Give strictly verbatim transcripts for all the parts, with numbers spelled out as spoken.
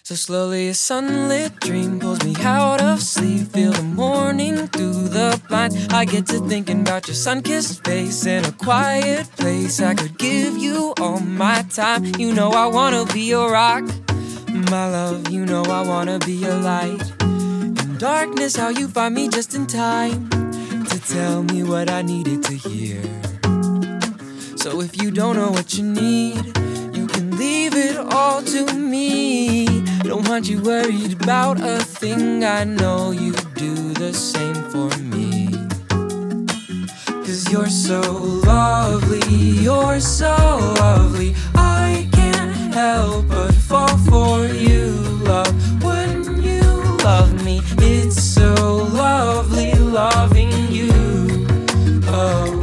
So slowly a sunlit dream pulls me out of sleep. Feel the morning through the blinds. I get to thinking about your sun-kissed face in a quiet place. I could give you all my time. You know I wanna be your rock, my love. You know I wanna be your light. In darkness, how you find me just in time to tell me what I needed to hear. So if you don't know what you need, you can leave it all to me. Don't want you worried about a thing. I know you do the same for me. Cause you're so lovely, you're so lovely. I can't help but fall for you, love. When you love me, it's so lovely loving you. Oh,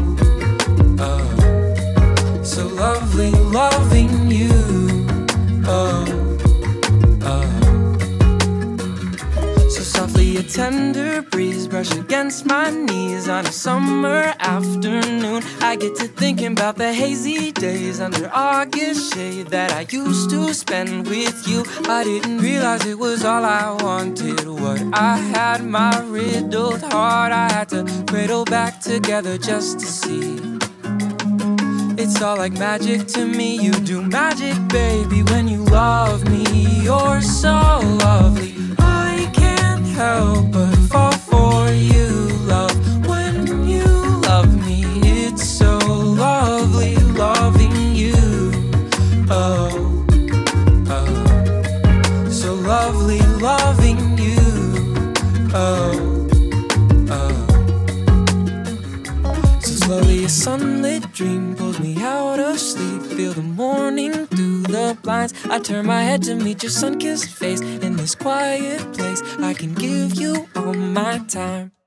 oh, so lovely loving you. Oh, a tender breeze brush against my knees on a summer afternoon. I get to thinking about the hazy days under August shade that I used to spend with you. I didn't realize it was all I wanted. What I had, my riddled heart, I had to cradle back together just to see. It's all like magic to me. You do magic, baby, when you love me. You're so lovely. I can't help but fall for you, love. When you love me, it's so lovely loving you. Oh, oh, so lovely loving you. Oh, oh. So slowly a sunlit dream pulls me out of sleep. Feel the morning through the blinds. I turn my head to meet your sun-kissed face. In this quiet place, I can give you all my time.